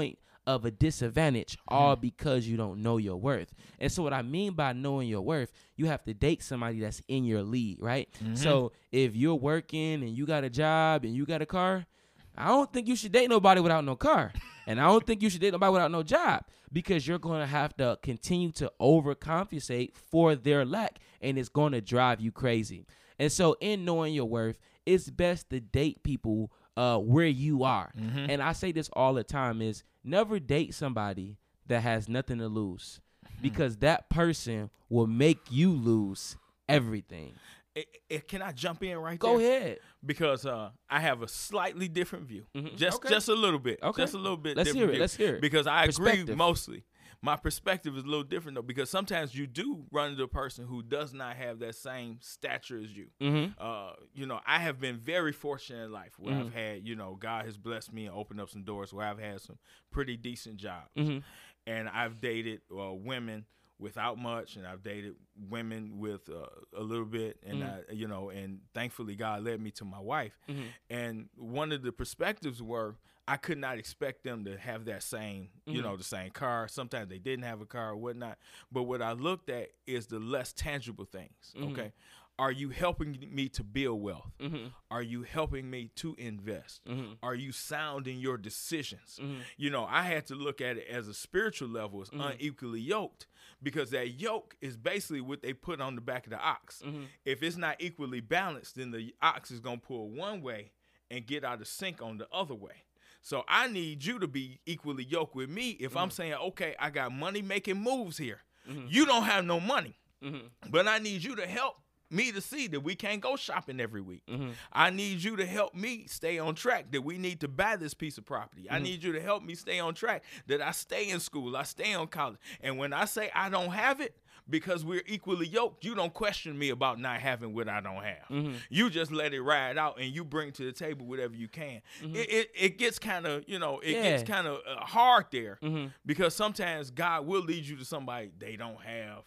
of a disadvantage, Mm-hmm. all because you don't know your worth. And so what I mean by knowing your worth, you have to date somebody that's in your league, right? Mm-hmm. So if you're working and you got a job and you got a car, I don't think you should date nobody without no car. And I don't think you should date nobody without no job, because you're going to have to continue to overcompensate for their lack, and it's going to drive you crazy. And so in knowing your worth, it's best to date people uh, where you are. Mm-hmm. And I say this all the time is never date somebody that has nothing to lose, because that person will make you lose everything. It, it, can I jump in right Go there? ahead. Because uh, I have a slightly different view, Mhm. just Okay. just a little bit, Okay. just a little bit. Let's different hear it. view. Let's hear it. Because I agree Perspective. mostly. My perspective is a little different though, because sometimes you do run into a person who does not have that same stature as you. Mm-hmm. Uh, you know, I have been very fortunate in life where Mhm. I've had, you know, God has blessed me and opened up some doors where I've had some pretty decent jobs, Mm-hmm. and I've dated uh, women without much, and I've dated women with uh, a little bit, and Mhm. I, you know, and thankfully God led me to my wife. Mm-hmm. And one of the perspectives were I could not expect them to have that same, you Mhm. know, the same car. Sometimes they didn't have a car or whatnot. But what I looked at is the less tangible things. Mhm. Okay. Are you helping me to build wealth? Mm-hmm. Are you helping me to invest? Mm-hmm. Are you sound in your decisions? Mhm. You know, I had to look at it as a spiritual level, as Mhm. unequally yoked, because that yoke is basically what they put on the back of the ox. Mhm. If it's not equally balanced, then the ox is going to pull one way and get out of sync on the other way. So I need you to be equally yoked with me if I'm saying, okay, I got money making moves here. Mhm. You don't have no money, Mm-hmm. but I need you to help me to see that we can't go shopping every week. Mm-hmm. I need you to help me stay on track that we need to buy this piece of property. I Mhm. need you to help me stay on track that I stay in school, I stay on college. And when I say I don't have it, because we're equally yoked, you don't question me about not having what I don't have. Mhm. You just let it ride out, and you bring to the table whatever you can. Mhm. It, it it gets kind of, you know, it Yeah. gets kind of uh, hard there, Mhm. because sometimes God will lead you to somebody they don't have.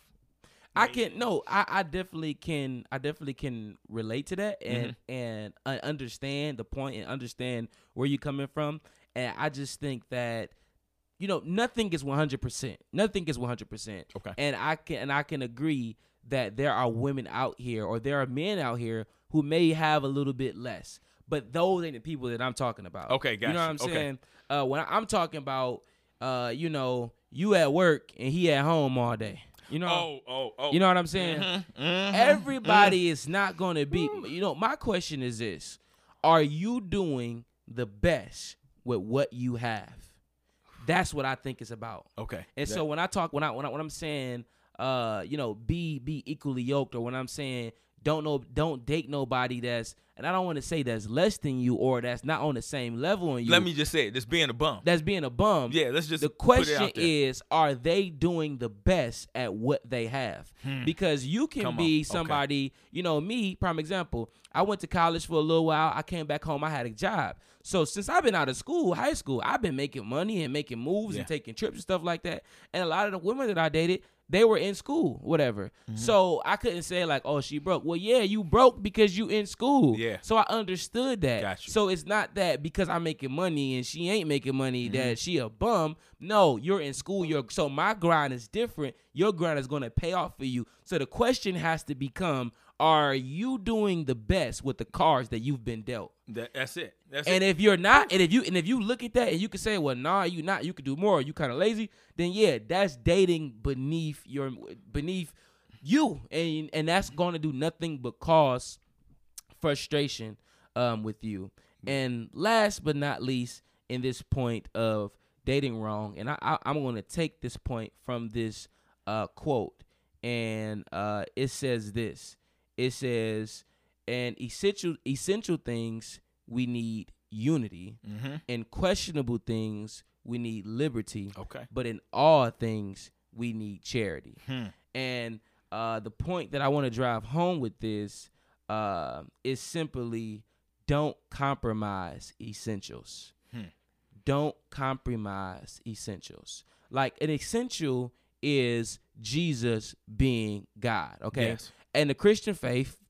I They- can no, I, I definitely can I definitely can relate to that and Mm-hmm. and uh, understand the point and understand where you're coming from. And I just think that, you know, nothing is one hundred percent. Nothing is one hundred percent. Okay. And I can and I can agree that there are women out here or there are men out here who may have a little bit less. But those ain't the people that I'm talking about. Okay, You know what gotcha. I'm Okay. saying? Uh, when I'm talking about, uh, you know, you at work and he at home all day. You know, Oh, oh, oh. you know what I'm saying? Mhm, mhm, Everybody is not going to be, you know, my question is this. Are you doing the best with what you have? That's what I think it's about. Okay. And so when I talk, when I, when I, when I'm saying, uh, you know, be, be equally yoked, or when I'm saying don't know, don't date nobody that's, and I don't want to say that's less than you or that's not on the same level on you. Let me just say it. This being a bum. That's being a bum. Yeah, let's just The put it question out there. is, are they doing the best at what they have? Because you can Hmm. Come on. be Okay. somebody, you know, me, prime example, I went to college for a little while. I came back home. I had a job. So since I've been out of school, high school, I've been making money and making moves Yeah. and taking trips and stuff like that. And a lot of the women that I dated, they were in school, whatever. Mm-hmm. So I couldn't say like, oh, she broke. Well, yeah, you broke because you in school. Yeah. So I understood that. Got you. So it's not that because I'm making money and she ain't making money Mm-hmm. that she a bum. No, you're in school. You're so my grind is different. Your grind is going to pay off for you. So the question has to become: are you doing the best with the cards that you've been dealt? That, that's it. That's And it. if you're not, and if you and if you look at that and you can say, well, nah, you not, you could do more. You kind of lazy. Then yeah, that's dating beneath your beneath you, and and that's going to do nothing but cause frustration um, with you. And last but not least, in this point of dating wrong, and I, I, I'm going to take this point from this uh, quote, and uh, it says this. It says, "And essential essential things we need unity. Mhm. In questionable things we need liberty. Okay. But in all things we need charity." Hmm. And uh, the point that I want to drive home with this uh, is simply don't compromise essentials. Hmm. Don't compromise essentials. Like an essential is Jesus being God, okay? Yes. And the Christian faith,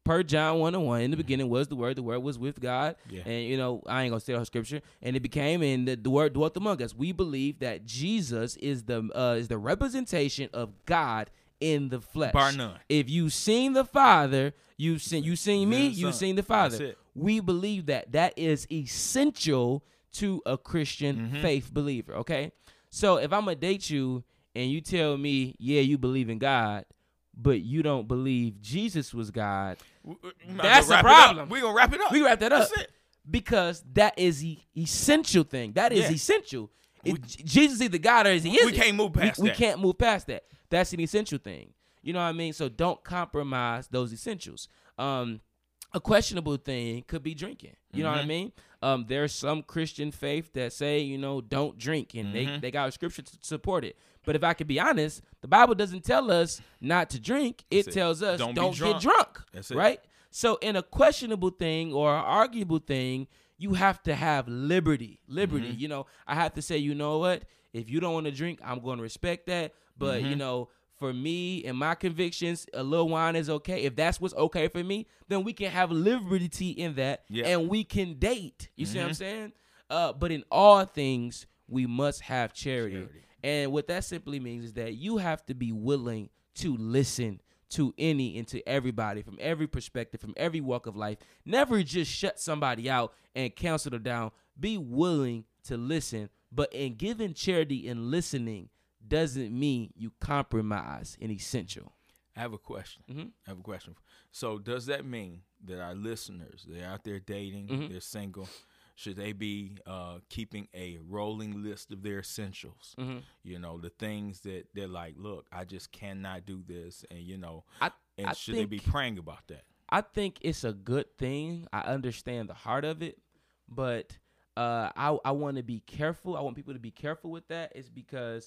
per John one and one, in the beginning was the Word, the Word was with God. Yeah. And, you know, I ain't going to say all scripture. And it became, and the, the Word dwelt among us. We believe that Jesus is the uh, is the representation of God in the flesh. Bar none. If you seen the Father, you seen you seen me, the you Son. seen the That's Father. it. We believe that that is essential to a Christian Mm-hmm. faith believer, okay? So if I'm going to date you and you tell me, yeah, you believe in God, but you don't believe Jesus was God, We- we might That's as well the wrap it up. problem. We're going to wrap it up. we wrap that up. That's it. Because that is the essential thing. That is Yeah. essential. It- We- Jesus is either God or is he We isn't. can't move past we, that. We can't move past that. That's an essential thing. You know what I mean? So don't compromise those essentials. Um, a questionable thing could be drinking. You know what I Mhm. mean? Um, there's some Christian faith that say, you know, don't drink, and they, Mhm. they got a scripture to support it. But if I could be honest, the Bible doesn't tell us not to drink. It That's it. tells us Don't don't, be get drunk. drunk. That's it. Right? So in a questionable thing or an arguable thing, you have to have liberty. Liberty. Mhm. You know, I have to say, you know what? If you don't want to drink, I'm going to respect that. But, you Mhm. know, for me and my convictions, a little wine is okay. If that's what's okay for me, then we can have liberty in that, Yeah. and we can date. You see what I'm Mhm. saying? Uh, but in all things, we must have charity. Charity. And what that simply means is that you have to be willing to listen to any and to everybody from every perspective, from every walk of life. Never just shut somebody out and cancel them down. Be willing to listen. But in giving charity and listening doesn't mean you compromise an essential. I have a question. Mhm. I have a question. So does that mean that our listeners, they're out there dating, Mhm. they're single, should they be uh, keeping a rolling list of their essentials? Mm-hmm. You know, the things that they're like, look, I just cannot do this. And, you know, I, and I should think, they be praying about that? I think it's a good thing. I understand the heart of it, but uh, I I want to be careful. I want people to be careful with that. Is because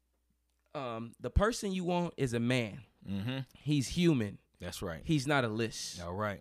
um, the person you want is a man. Mm-hmm. He's human. That's right. He's not a list. All right.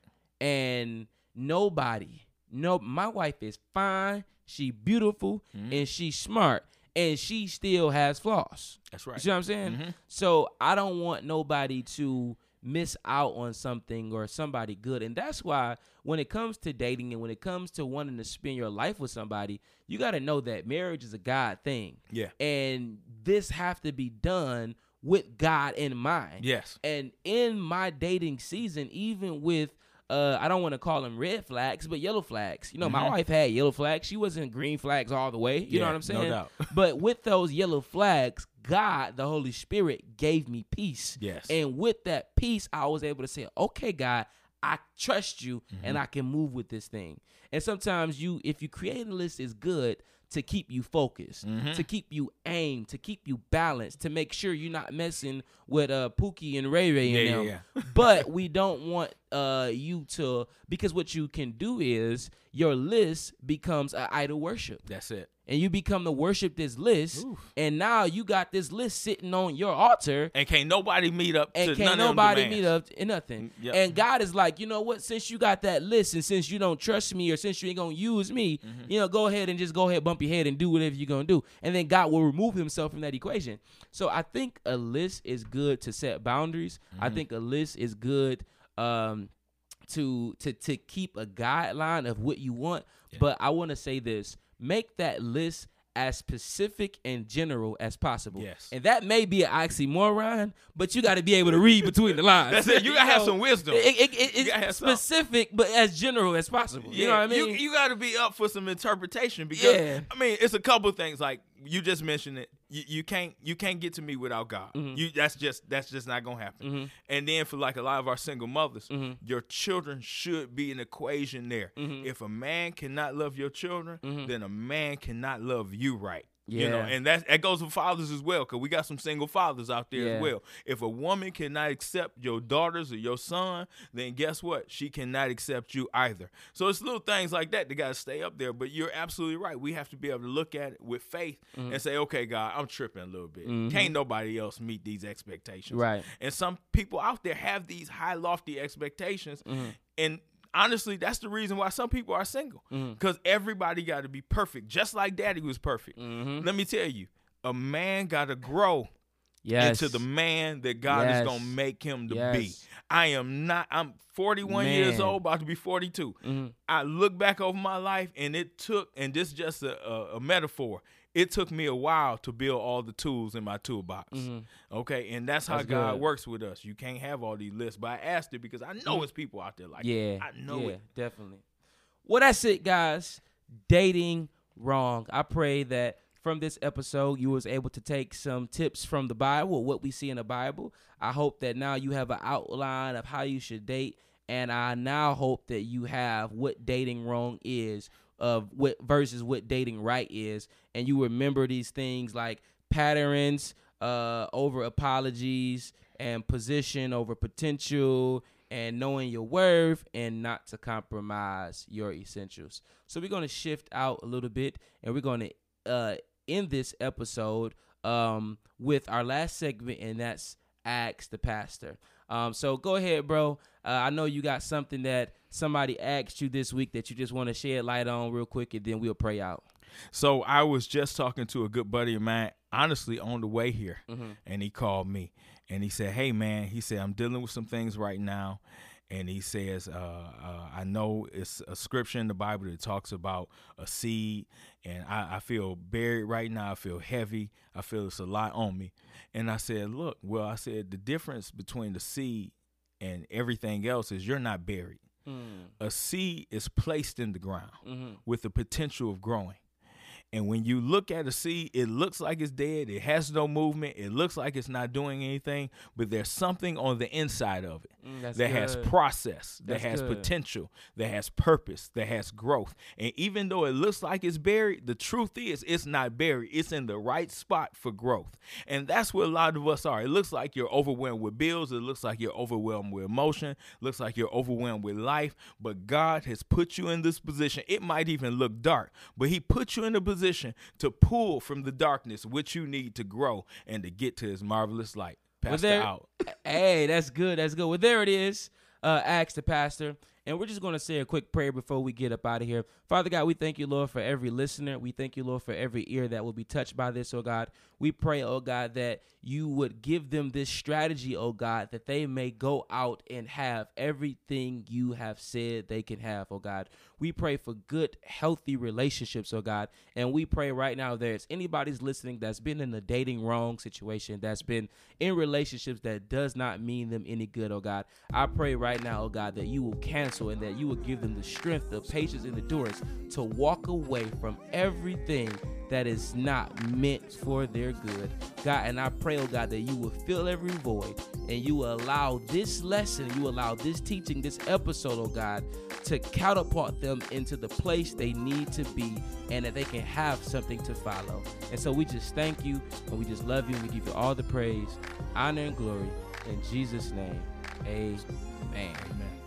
And nobody, no, my wife is fine. She beautiful Mhm. and she's smart, and she still has flaws. That's You right. see what I'm saying? Mhm. So I don't want nobody to miss out on something or somebody good. And that's why when it comes to dating and when it comes to wanting to spend your life with somebody, you got to know that marriage is a God thing. Yeah. And this have to be done with God in mind. Yes. And in my dating season, even with uh, I don't want to call them red flags, but yellow flags. You know, my Mhm. wife had yellow flags. She wasn't green flags all the way. You know Yeah, what I'm saying? no doubt. But with those yellow flags, God, the Holy Spirit, gave me peace. Yes. And with that peace, I was able to say, okay, God, I trust you and I can move with this thing. And sometimes you, if you create a list, is good to keep you focused, Mhm. to keep you aimed, to keep you balanced, to make sure you're not messing with uh, Pookie and Ray Ray and Yeah, them. yeah, yeah. But we don't want uh, you to, because what you can do is your list becomes an idol worship. That's it. And you become to worship this list, Oof. and now you got this list sitting on your altar, And can't nobody meet up and to can't none of them nobody demands. meet up to nothing. Mm, yep. And God is like, you know what? Since you got that list, and since you don't trust me, or since you ain't gonna use me, Mm-hmm. you know, go ahead and just go ahead, bump your head, and do whatever you're gonna do. And then God will remove Himself from that equation. So I think a list is good to set boundaries. I Mm-hmm. think a list is good um, to to to keep a guideline of what you want. Yeah. But I want to say this: make that list as specific and general as possible. Yes. And that may be an oxymoron, but you got to be able to read between the lines. That's it. You gotta have know, some wisdom. It, it, it, You gotta have it's some. specific, but as general as possible. You know what I mean? You, you got to be up for some interpretation because Yeah. I mean it's a couple things like you just mentioned it. You, you can't you can't get to me without God. Mhm. You that's just that's just not gonna happen. Mhm. And then for like a lot of our single mothers, Mhm. your children should be an equation there. Mhm. If a man cannot love your children, Mhm. then a man cannot love you right. You know, Yeah. and that that goes for fathers as well, because we got some single fathers out there Yeah. as well. If a woman cannot accept your daughters or your son, then guess what? She cannot accept you either. So it's little things like that that got to stay up there. But you're absolutely right. We have to be able to look at it with faith Mhm. and say, okay, God, I'm tripping a little bit. Mhm. Can't nobody else meet these expectations. Right. And some people out there have these high, lofty expectations. Mhm. And honestly, that's the reason why some people are single. Mhm. Because everybody got to be perfect, just like daddy was perfect. Mhm. Let me tell you, a man got to grow Yes. into the man that God Yes. is going to make him to Yes. be. I am not, I'm forty-one years Man. old, about to be forty-two. Mm-hmm. I look back over my life, and it took, and this is just a, a, a metaphor, it took me a while to build all the tools in my toolbox. Mm-hmm. Okay, and that's how That's God good. works with us. You can't have all these lists, but I asked it because I know it's people out there like Yeah. that. I know yeah, it. definitely. Well, that's it, guys. Dating wrong. I pray that from this episode you was able to take some tips from the Bible, what we see in the Bible. I hope that now you have an outline of how you should date, and I now hope that you have what dating wrong is of what versus what dating right is, and you remember these things like patterns uh, over apologies and position over potential and knowing your worth and not to compromise your essentials. So we're going to shift out a little bit, and we're going to uh, end this episode um, with our last segment, and that's Ask the Pastor. Um, so go ahead, bro. Uh, I know you got something that somebody asked you this week that you just want to shed light on real quick, and then we'll pray out. So I was just talking to a good buddy of mine, honestly, on the way here, Mm-hmm. and he called me, and he said, hey, man, he said, I'm dealing with some things right now, and he says, uh, uh, I know it's a scripture in the Bible that talks about a seed, and I, I feel buried right now. I feel heavy. I feel it's a lot on me. And I said, look, well, I said, the difference between the seed and everything else is you're not buried. Mm. A seed is placed in the ground Mm-hmm. with the potential of growing. And when you look at a seed, it looks like it's dead. It has no movement. It looks like it's not doing anything, but there's something on the inside of it Mm, that's that has good. process, that That's has good. potential, that has purpose, that has growth. And even though it looks like it's buried, the truth is it's not buried. It's in the right spot for growth. And that's where a lot of us are. It looks like you're overwhelmed with bills. It looks like you're overwhelmed with emotion. Looks like you're overwhelmed with life. But God has put you in this position. It might even look dark, but he put you in a position to pull from the darkness what you need to grow and to get to his marvelous light. Pastor there, out. Hey, that's good. That's good. Well, there it is. Uh, Ask the Pastor. And we're just going to say a quick prayer before we get up out of here. Father God, we thank you, Lord, for every listener. We thank you, Lord, for every ear that will be touched by this, oh God. We pray, oh God, that you would give them this strategy, oh God, that they may go out and have everything you have said they can have, oh God. We pray for good, healthy relationships, oh God. And we pray right now, if there's anybody's listening that's been in a dating wrong situation, that's been in relationships that does not mean them any good, oh God. I pray right now, oh God, that you will cancel and that you will give them the strength, the patience, and endurance to walk away from everything that is not meant for their good. God, and I pray, oh God, that you will fill every void and you will allow this lesson, you allow this teaching, this episode, oh God, to catapult them into the place they need to be and that they can have something to follow. And so we just thank you and we just love you and we give you all the praise, honor, and glory. In Jesus' name, amen. Amen.